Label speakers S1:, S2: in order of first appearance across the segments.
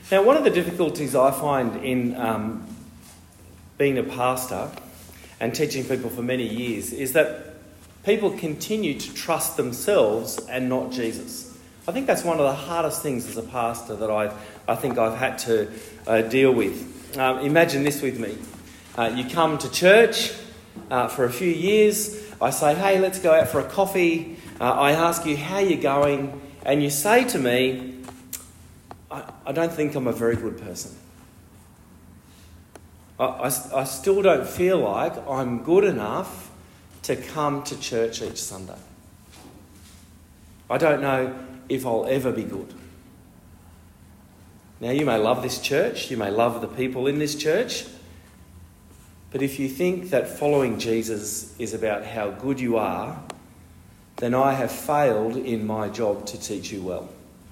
S1: Now, one of the difficulties I find in being a pastor and teaching people for many years is that people continue to trust themselves and not Jesus. I think that's one of the hardest things as a pastor that I think I've had to deal with. Imagine this with me. You come to church for a few years. I say, hey, let's go out for a coffee. I ask you how you're going. And you say to me, I don't think I'm a very good person. I still don't feel like I'm good enough to come to church each Sunday. I don't know if I'll ever be good. Now, you may love this church, you may love the people in this church, but if you think that following Jesus is about how good you are, then I have failed in my job to teach you well.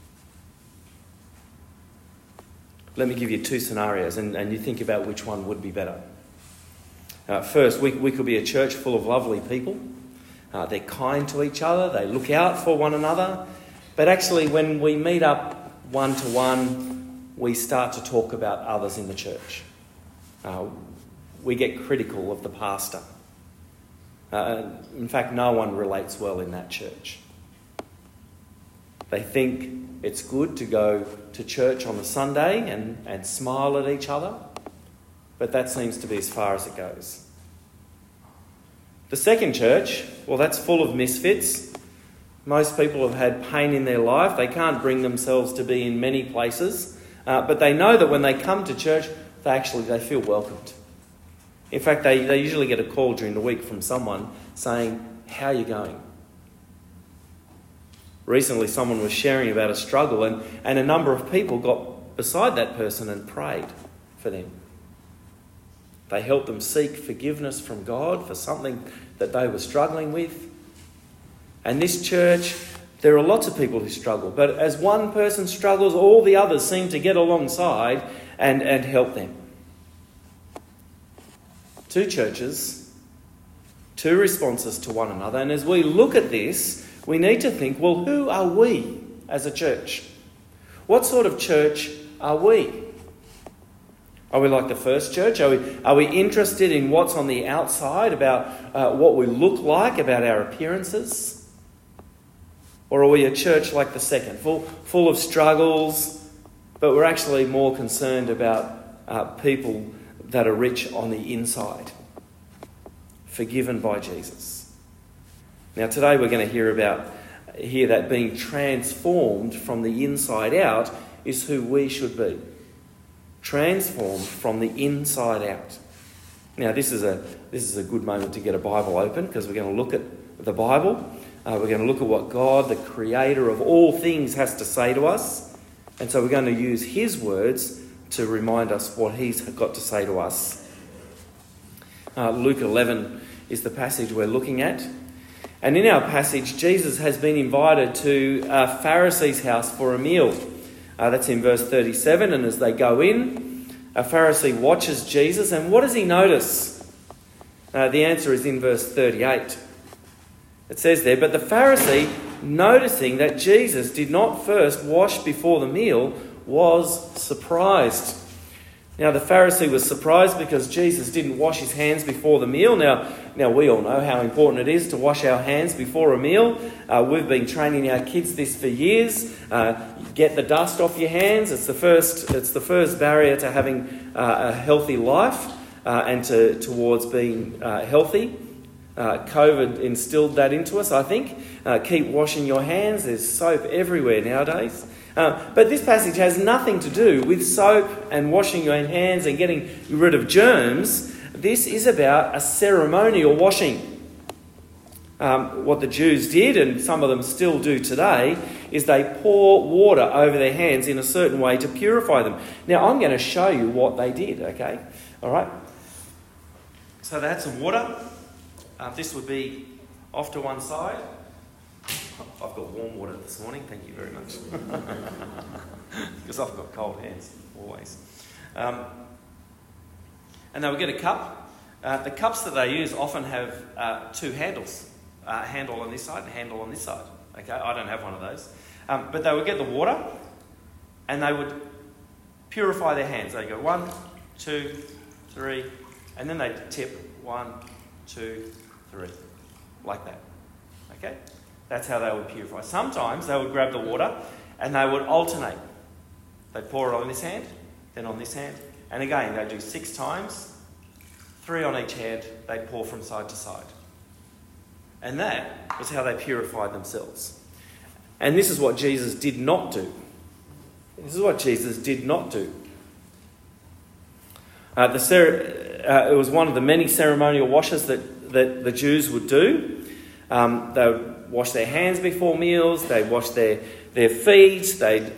S1: Let me give you two scenarios and you think about which one would be better. First, we could be a church full of lovely people. They're kind to each other, they look out for one another, but actually when we meet up one-to-one, we start to talk about others in the church. We get critical of the pastor. In fact, no one relates well in that church. They think it's good to go to church on a Sunday and smile at each other, but that seems to be as far as it goes. The second church, well, that's full of misfits. Most people have had pain in their life. They can't bring themselves to be in many places, but they know that when they come to church, they feel welcomed. In fact, they usually get a call during the week from someone saying, how are you going? Recently, someone was sharing about a struggle and a number of people got beside that person and prayed for them. They helped them seek forgiveness from God for something that they were struggling with. And this church, there are lots of people who struggle, but as one person struggles, all the others seem to get alongside and help them. Two churches, two responses to one another. And as we look at this, we need to think, well, who are we as a church? What sort of church are we? Are we like the first church? Are we interested in what's on the outside, about what we look like, about our appearances? Or are we a church like the second, full of struggles, but we're actually more concerned about people that are rich on the inside, forgiven by Jesus? Now today we're going to hear that being transformed from the inside out is who we should be. Transformed from the inside out. Now this is a good moment to get a Bible open, because we're going to look at the Bible. We're going to look at what God, the creator of all things, has to say to us. And so we're going to use his words to remind us what he's got to say to us. Luke 11 is the passage we're looking at. And in our passage, Jesus has been invited to a Pharisee's house for a meal. That's in verse 37. And as they go in, a Pharisee watches Jesus. And what does he notice? The answer is in verse 38. It says there, but the Pharisee, noticing that Jesus did not first wash before the meal, was surprised. Now, the Pharisee was surprised because Jesus didn't wash his hands before the meal. Now we all know how important it is to wash our hands before a meal. We've been training our kids this for years. Get the dust off your hands. It's the first barrier to having a healthy life and towards being healthy. COVID instilled that into us, I think. Keep washing your hands. There's soap everywhere nowadays. But this passage has nothing to do with soap and washing your hands and getting rid of germs. This is about a ceremonial washing. What the Jews did, and some of them still do today, is they pour water over their hands in a certain way to purify them. Now, I'm going to show you what they did, okay? All right? So they had some water. This would be off to one side. I've got warm water this morning, thank you very much. Because I've got cold hands, always. And they would get a cup. The cups that they use often have two handles. A handle on this side and a handle on this side. Okay, I don't have one of those. But they would get the water and they would purify their hands. They go 1, 2, 3, and then they tip 1, 2, 3, like that. Okay? That's how they would purify. Sometimes they would grab the water and they would alternate. They'd pour it on this hand, then on this hand, and again they'd do 6 times, 3 on each hand. They'd pour from side to side. And that was how they purified themselves. And this is what Jesus did not do. This is what Jesus did not do. It was one of the many ceremonial washes that the Jews would do. They would wash their hands before meals. They'd wash their feet.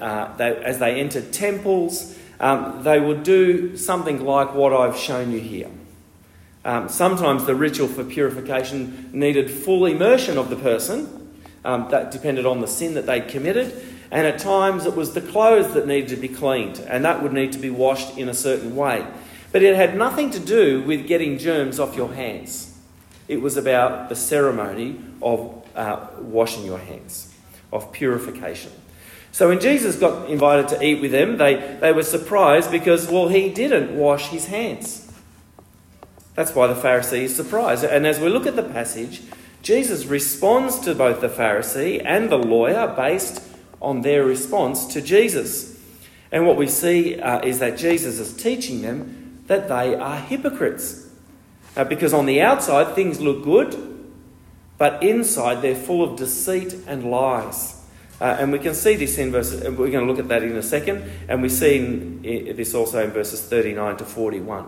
S1: As they entered temples, they would do something like what I've shown you here. Sometimes the ritual for purification needed full immersion of the person. That depended on the sin that they'd committed. And at times it was the clothes that needed to be cleaned, and that would need to be washed in a certain way. But it had nothing to do with getting germs off your hands. It was about the ceremony of washing your hands, of purification. So when Jesus got invited to eat with them, they were surprised because, well, he didn't wash his hands. That's why the Pharisee is surprised. And as we look at the passage, Jesus responds to both the Pharisee and the lawyer based on their response to Jesus. And what we see is that Jesus is teaching them that they are hypocrites. Because on the outside things look good, but inside they're full of deceit and lies. And we can see this in verses, we're going to look at that in a second, and we see this also in verses 39 to 41.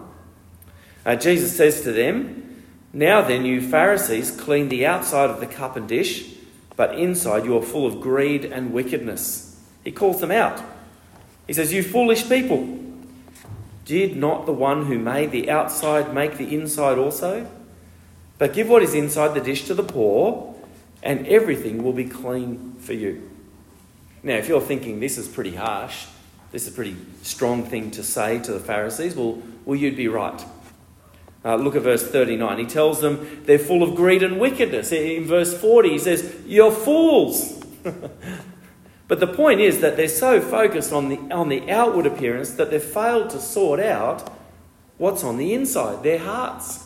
S1: Jesus says to them, "Now then, you Pharisees clean the outside of the cup and dish, but inside you are full of greed and wickedness." He calls them out. He says, "You foolish people, did not the one who made the outside make the inside also? But give what is inside the dish to the poor, and everything will be clean for you." Now, if you're thinking this is pretty harsh, this is a pretty strong thing to say to the Pharisees, well you'd be right. Look at verse 39. He tells them they're full of greed and wickedness. In verse 40 he says, "You're fools." But the point is that they're so focused on the outward appearance that they've failed to sort out what's on the inside, their hearts.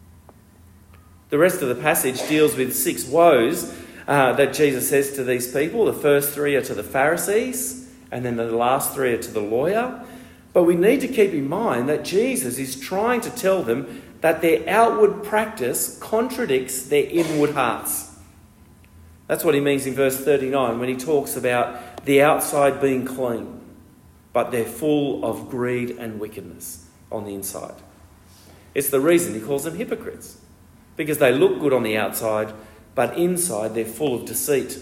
S1: The rest of the passage deals with 6 woes that Jesus says to these people. The first 3 are to the Pharisees, and then the last 3 are to the lawyer. But we need to keep in mind that Jesus is trying to tell them that their outward practice contradicts their inward hearts. That's what he means in verse 39 when he talks about the outside being clean, but they're full of greed and wickedness on the inside. It's the reason he calls them hypocrites, because they look good on the outside, but inside they're full of deceit.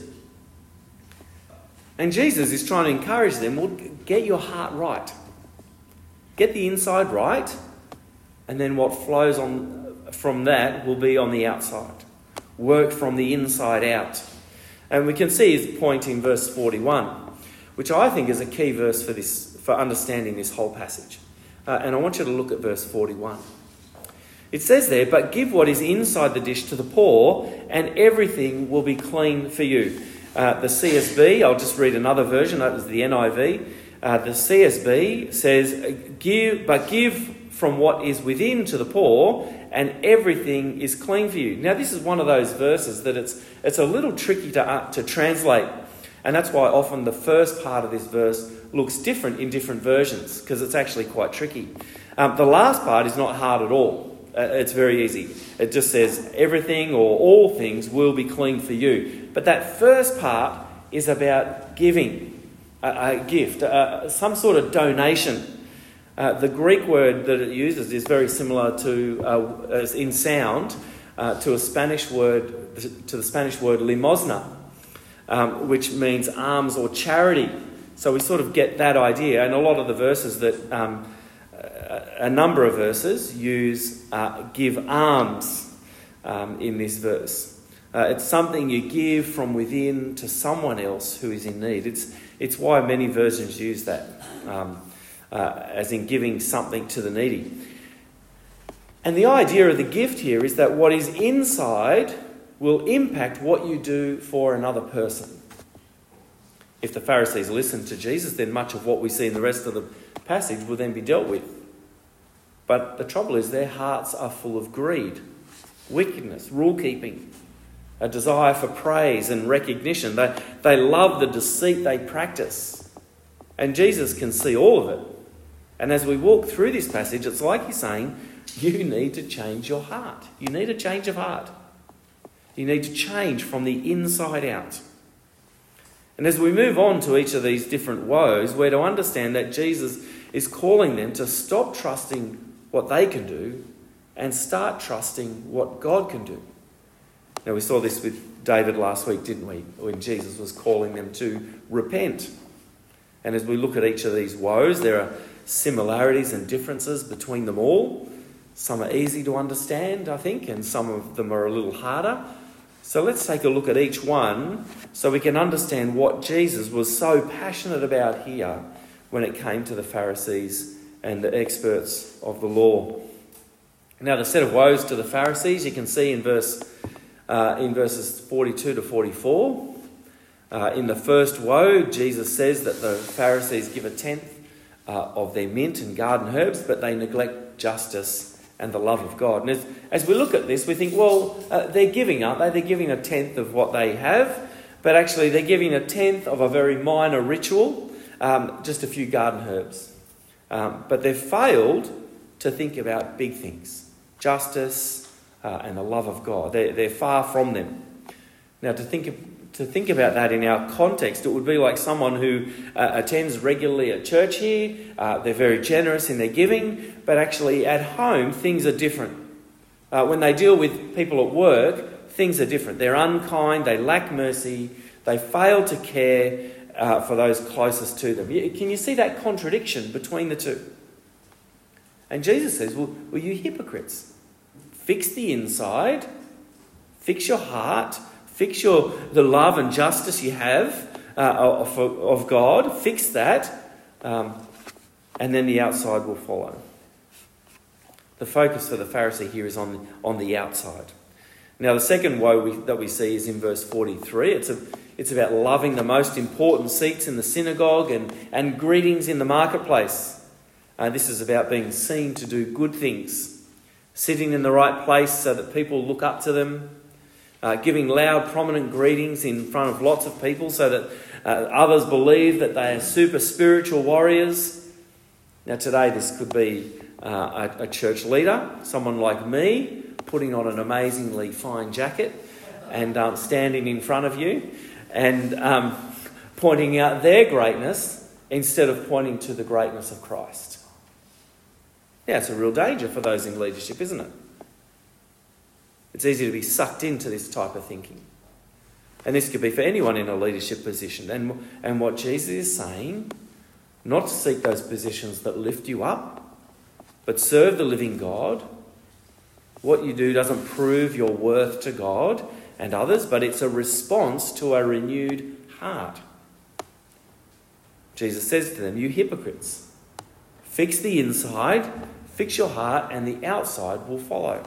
S1: And Jesus is trying to encourage them, well, get your heart right. Get the inside right, and then what flows on from that will be on the outside. Work from the inside out. And we can see his point in verse 41, which I think is a key verse for understanding this whole passage. And I want you to look at verse 41. It says there, "But give what is inside the dish to the poor, and everything will be clean for you." The CSB, I'll just read another version, that was the NIV. The CSB says, give from what is within to the poor, and everything is clean for you. Now, this is one of those verses that it's a little tricky to translate, and that's why often the first part of this verse looks different in different versions, because it's actually quite tricky. The last part is not hard at all. It's very easy. It just says everything or all things will be clean for you. But that first part is about giving a gift, some sort of donation. The Greek word that it uses is very similar to, in sound, to the Spanish word limosna, which means alms or charity. So we sort of get that idea, and a lot of the verses that, a number of verses use give alms in this verse. It's something you give from within to someone else who is in need. It's why many versions use that, as in giving something to the needy. And the idea of the gift here is that what is inside will impact what you do for another person. If the Pharisees listened to Jesus, then much of what we see in the rest of the passage will then be dealt with. But the trouble is their hearts are full of greed, wickedness, rule-keeping, a desire for praise and recognition. They love the deceit they practice. And Jesus can see all of it. And as we walk through this passage, it's like he's saying, you need to change your heart. You need a change of heart. You need to change from the inside out. And as we move on to each of these different woes, we're to understand that Jesus is calling them to stop trusting what they can do and start trusting what God can do. Now, we saw this with David last week, didn't we? When Jesus was calling them to repent. And as we look at each of these woes, there are similarities and differences between them all. Some are easy to understand, I think, and some of them are a little harder. So let's take a look at each one so we can understand what Jesus was so passionate about here when it came to the Pharisees and the experts of the law. Now, the set of woes to the Pharisees, you can see in verses 42 to 44. In the first woe, Jesus says that the Pharisees give a tenth of their mint and garden herbs, but they neglect justice and the love of God. And as we look at this, we think, well, they're giving, aren't they? They're giving a tenth of what they have, but actually they're giving a tenth of a very minor ritual, just a few garden herbs. But they've failed to think about big things, justice and the love of God. They're far from them. Now, to think about that in our context, it would be like someone who attends regularly at church here. They're very generous in their giving, but actually at home things are different. When they deal with people at work, things are different. They're unkind, they lack mercy, they fail to care for those closest to them. Can you see that contradiction between the two? And Jesus says, well, you hypocrites, fix the inside, fix your heart, fix the love and justice you have of God, fix that, and then the outside will follow. The focus for the Pharisee here is on the outside. Now, the second woe that we see is in verse 43. It's about loving the most important seats in the synagogue and greetings in the marketplace. This is about being seen to do good things, sitting in the right place so that people look up to them, giving loud, prominent greetings in front of lots of people so that others believe that they are super spiritual warriors. Now, today this could be a church leader, someone like me, putting on an amazingly fine jacket and standing in front of you and pointing out their greatness instead of pointing to the greatness of Christ. Yeah, it's a real danger for those in leadership, isn't it? It's easy to be sucked into this type of thinking. And this could be for anyone in a leadership position. And what Jesus is saying, not to seek those positions that lift you up, but serve the living God. What you do doesn't prove your worth to God and others, but it's a response to a renewed heart. Jesus says to them, you hypocrites, fix the inside, fix your heart, and the outside will follow.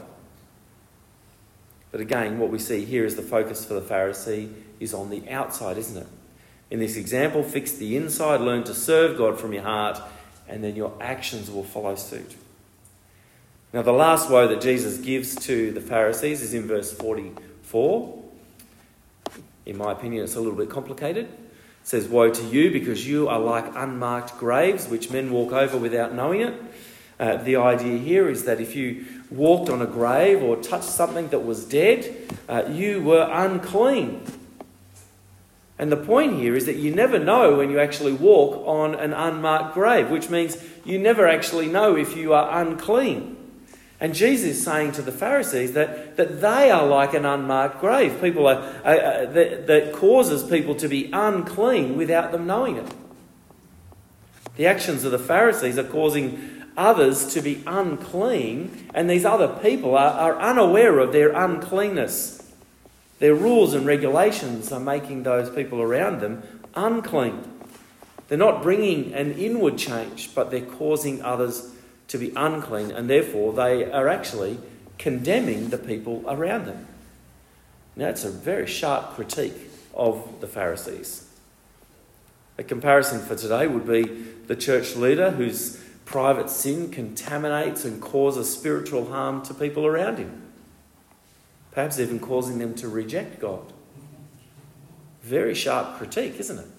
S1: But again, what we see here is the focus for the Pharisee is on the outside, isn't it? In this example, fix the inside, learn to serve God from your heart, and then your actions will follow suit. Now, the last woe that Jesus gives to the Pharisees is in verse 44. In my opinion, it's a little bit complicated. It says, woe to you, because you are like unmarked graves, which men walk over without knowing it. The idea here is that if you walked on a grave or touched something that was dead, you were unclean. And the point here is that you never know when you actually walk on an unmarked grave, which means you never actually know if you are unclean. And Jesus is saying to the Pharisees that they are like an unmarked grave. People that causes people to be unclean without them knowing it. The actions of the Pharisees are causing others to be unclean, and these other people are unaware of their uncleanness. Their rules and regulations are making those people around them unclean. They're not bringing an inward change, but they're causing others to be unclean, and therefore they are actually condemning the people around them. Now, it's a very sharp critique of the Pharisees. A comparison for today would be the church leader whose private sin contaminates and causes spiritual harm to people around him. Perhaps even causing them to reject God. Very sharp critique, isn't it?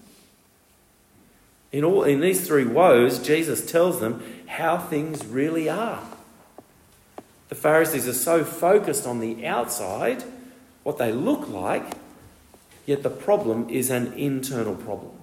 S1: In these three woes, Jesus tells them how things really are. The Pharisees are so focused on the outside, what they look like, yet the problem is an internal problem.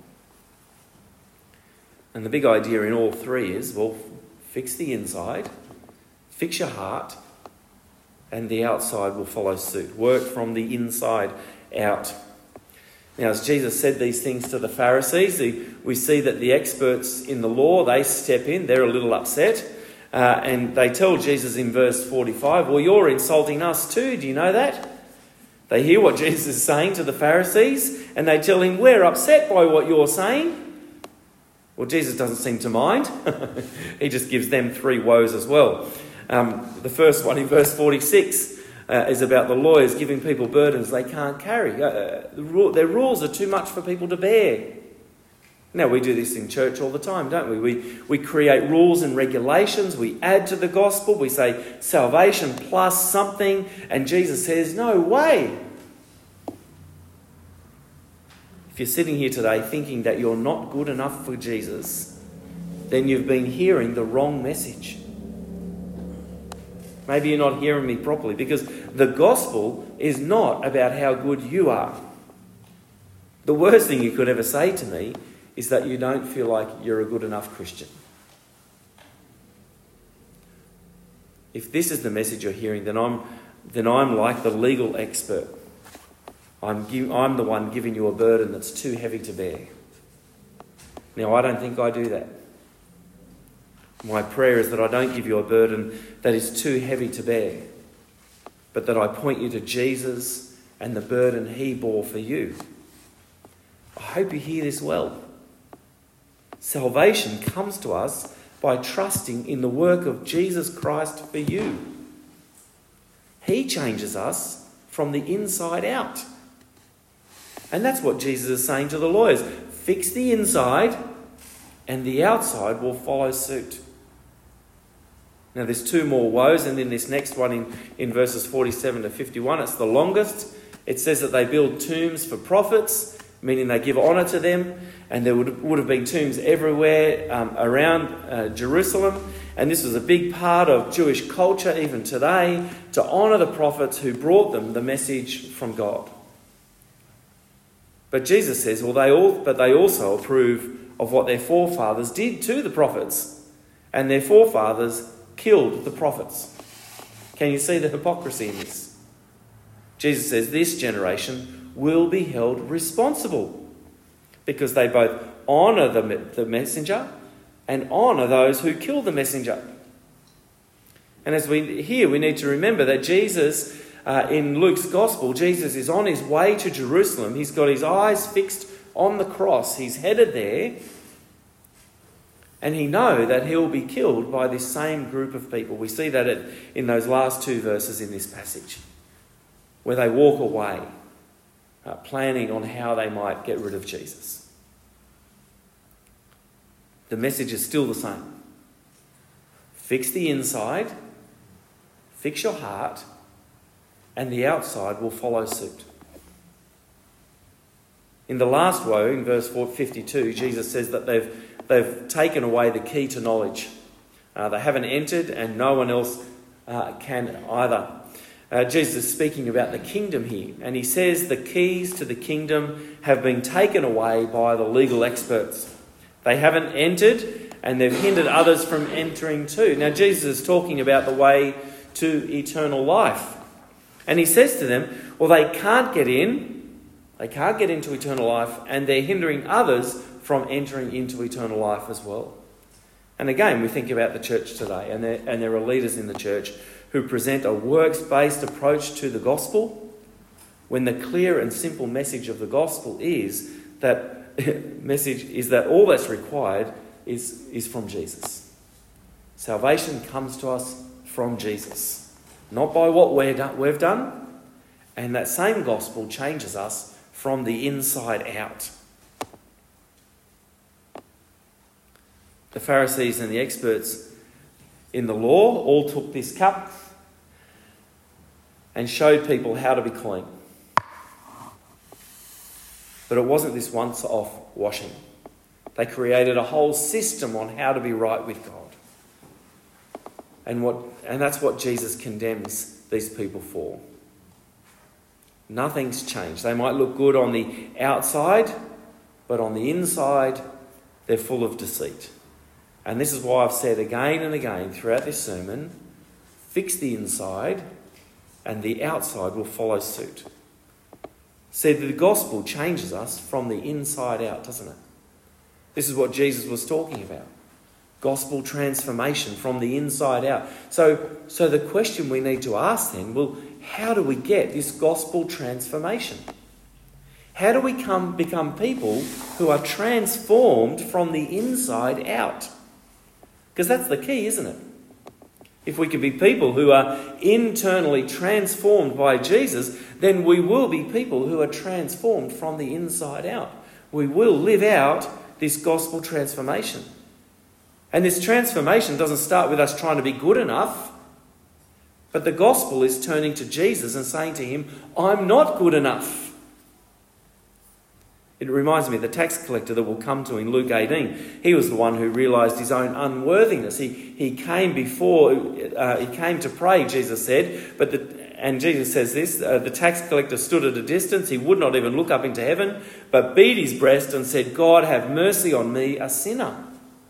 S1: And the big idea in all three is, well, fix the inside, fix your heart, and the outside will follow suit. Work from the inside out. Now, as Jesus said these things to the Pharisees, we see that the experts in the law, they step in, they're a little upset, and they tell Jesus in verse 45, well, you're insulting us too, do you know that? They hear what Jesus is saying to the Pharisees, and they tell him, we're upset by what you're saying. Well, Jesus doesn't seem to mind. He just gives them three woes as well. The first one in verse 46 is about the lawyers giving people burdens they can't carry. Their rules are too much for people to bear. Now, we do this in church all the time, don't we? We create rules and regulations. We add to the gospel. We say salvation plus something. And Jesus says, no way. If you're sitting here today thinking that you're not good enough for Jesus, then you've been hearing the wrong message. Maybe you're not hearing me properly, because the gospel is not about how good you are. The worst thing you could ever say to me is that you don't feel like you're a good enough Christian. If this is the message you're hearing, then I'm like the legal expert. I'm the one giving you a burden that's too heavy to bear. Now, I don't think I do that. My prayer is that I don't give you a burden that is too heavy to bear, but that I point you to Jesus and the burden he bore for you. I hope you hear this well. Salvation comes to us by trusting in the work of Jesus Christ for you. He changes us from the inside out. And that's what Jesus is saying to the lawyers. Fix the inside and the outside will follow suit. Now there's two more woes, and then this next one in verses 47 to 51, it's the longest. It says that they build tombs for prophets, meaning they give honour to them, and there would have been tombs everywhere around Jerusalem. And this was a big part of Jewish culture even today, to honour the prophets who brought them the message from God. But Jesus says, well, they also approve of what their forefathers did to the prophets. And their forefathers killed the prophets. Can you see the hypocrisy in this? Jesus says this generation will be held responsible because they both honour the messenger and honour those who kill the messenger. And as we hear, we need to remember that Jesus, in Luke's Gospel, Jesus is on his way to Jerusalem. He's got his eyes fixed on the cross. He's headed there. And he knows that he'll be killed by this same group of people. We see that in those last two verses in this passage, where they walk away, planning on how they might get rid of Jesus. The message is still the same. Fix the inside, fix your heart, and the outside will follow suit. In the last woe, in verse 52, Jesus says that they've taken away the key to knowledge. They haven't entered, and no one else can either. Jesus is speaking about the kingdom here, and he says the keys to the kingdom have been taken away by the legal experts. They haven't entered, and they've hindered others from entering too. Now, Jesus is talking about the way to eternal life. And he says to them, well, they can't get into eternal life, and they're hindering others from entering into eternal life as well. And again, we think about the church today, and there are leaders in the church who present a works-based approach to the gospel, when the clear and simple message of the gospel is that all that's required is from Jesus. Salvation comes to us from Jesus, not by what we've done, and that same gospel changes us from the inside out. The Pharisees and the experts in the law all took this cup and showed people how to be clean. But it wasn't this once-off washing. They created a whole system on how to be right with God. And that's what Jesus condemns these people for. Nothing's changed. They might look good on the outside, but on the inside, they're full of deceit. And this is why I've said again and again throughout this sermon, fix the inside and the outside will follow suit. See, the gospel changes us from the inside out, doesn't it? This is what Jesus was talking about. Gospel transformation from the inside out. So the question we need to ask then, well, how do we get this gospel transformation? How do we become people who are transformed from the inside out? Because that's the key, isn't it? If we can be people who are internally transformed by Jesus, then we will be people who are transformed from the inside out. We will live out this gospel transformation. And this transformation doesn't start with us trying to be good enough, but the gospel is turning to Jesus and saying to him, I'm not good enough. It reminds me of the tax collector that we'll come to in Luke 18. He was the one who realised his own unworthiness. He came to pray, Jesus said, and Jesus says this, the tax collector stood at a distance. He would not even look up into heaven, but beat his breast and said, God, have mercy on me, a sinner.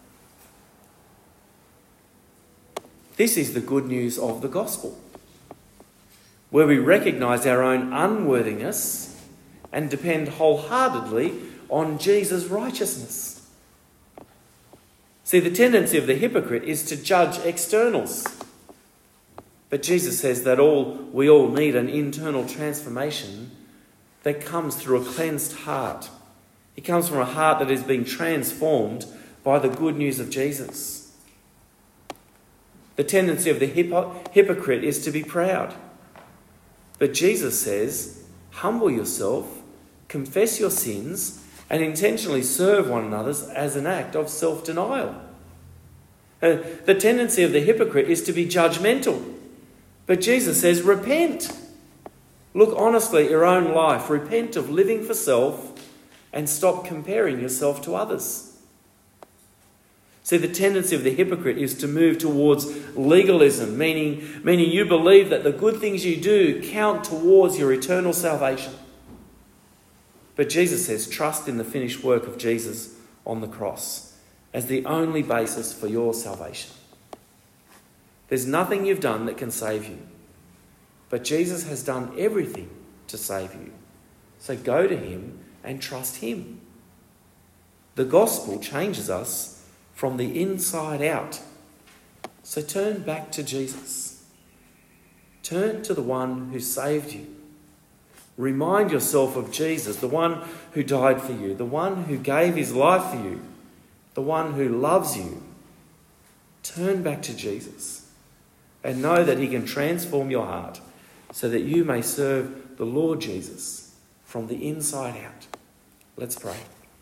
S1: This is the good news of the gospel, where we recognise our own unworthiness and depend wholeheartedly on Jesus' righteousness. See, the tendency of the hypocrite is to judge externals. But Jesus says that we all need an internal transformation that comes through a cleansed heart. It comes from a heart that is being transformed by the good news of Jesus. The tendency of the hypocrite is to be proud. But Jesus says, humble yourself, confess your sins, and intentionally serve one another as an act of self-denial. The tendency of the hypocrite is to be judgmental. But Jesus says, repent. Look honestly at your own life. Repent of living for self and stop comparing yourself to others. See, the tendency of the hypocrite is to move towards legalism, meaning you believe that the good things you do count towards your eternal salvation. But Jesus says, trust in the finished work of Jesus on the cross as the only basis for your salvation. There's nothing you've done that can save you, but Jesus has done everything to save you. So go to him and trust him. The gospel changes us from the inside out. So turn back to Jesus. Turn to the one who saved you. Remind yourself of Jesus, the one who died for you, the one who gave his life for you, the one who loves you. Turn back to Jesus and know that he can transform your heart so that you may serve the Lord Jesus from the inside out. Let's pray.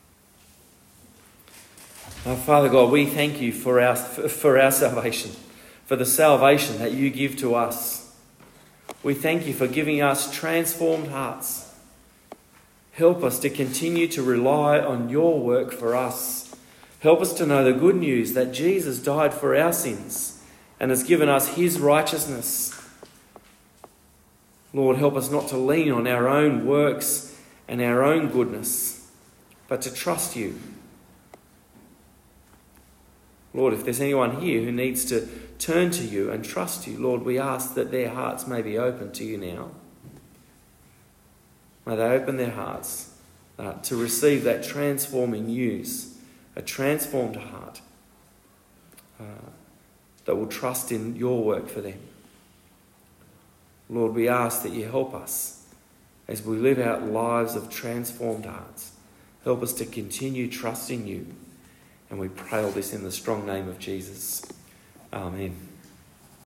S1: Father God, we thank you for our salvation, for the salvation that you give to us. We thank you for giving us transformed hearts. Help us to continue to rely on your work for us. Help us to know the good news that Jesus died for our sins and has given us his righteousness. Lord, help us not to lean on our own works and our own goodness, but to trust you. Lord, if there's anyone here who needs to turn to you and trust you, Lord, we ask that their hearts may be open to you now. May they open their hearts to receive that transforming news, a transformed heart that will trust in your work for them. Lord, we ask that you help us as we live out lives of transformed hearts. Help us to continue trusting you. And we pray all this in the strong name of Jesus. Amen.